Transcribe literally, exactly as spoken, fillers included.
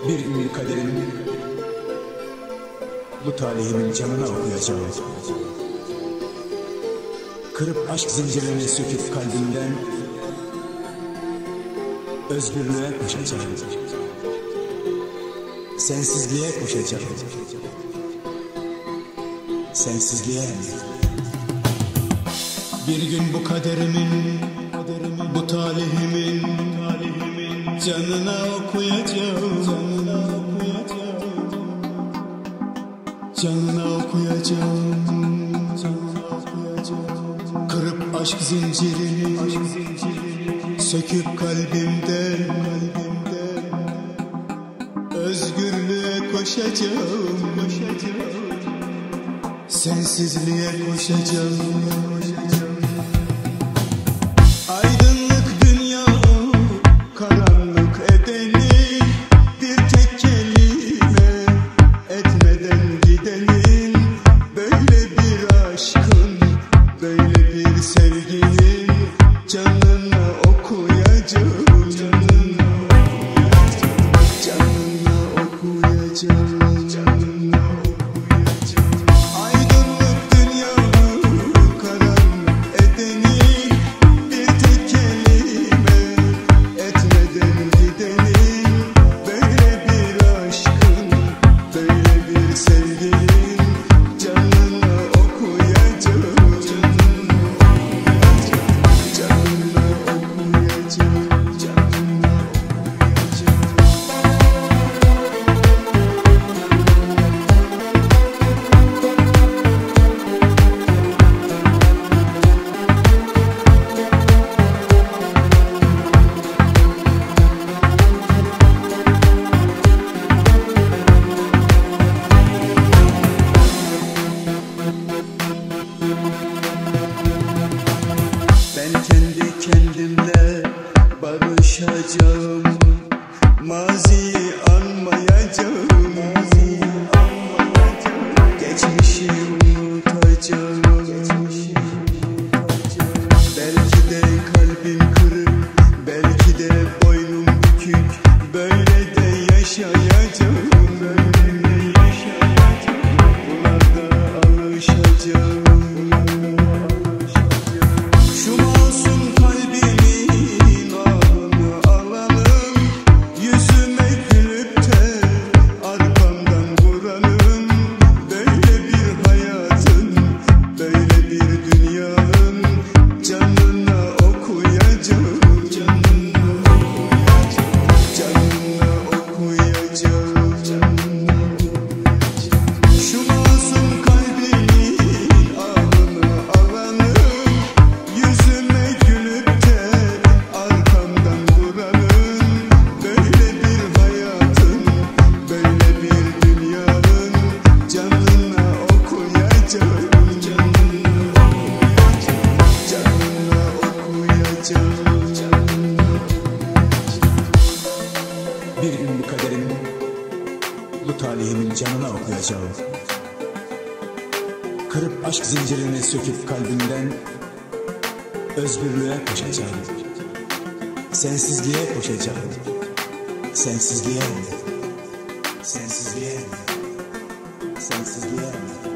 Bir gün kaderimin, bu talihimin canına okuyacağım. Kırıp aşk zincirlerini söküp kalbimden özgürlüğe koşacağım. Sensizliğe koşacağım. Sensizliğe. Bir gün bu kaderimin, bu talihimin, canına okuyacağım. Canına okuyacağım. Kırıp aşk zincirini söküp kalbimden özgürlüğe koşacağım. Sensizliğe koşacağım. Aydınlık dünya karanlık edeni, bir tek kelime etmeden gidenin, böyle bir aşkın, böyle bir sevginin canına okuyacağım. Canına okuyacağım. Kendimle barışacağım, maziyi anmayacağım, geçmişi unutacağım. Belki de kalbim kırık, belki de boynum bükük, böyle de yaşayacağım. Buna da alışacağım. Bir gün bu kaderimin, bu talihimin canına okuyacağım. Kırıp aşk zincirini söküp kalbimden özgürlüğe koşacağım. Sensizliğe koşacağım. Sensizliğe. Sensizliğe. Sensizliğe.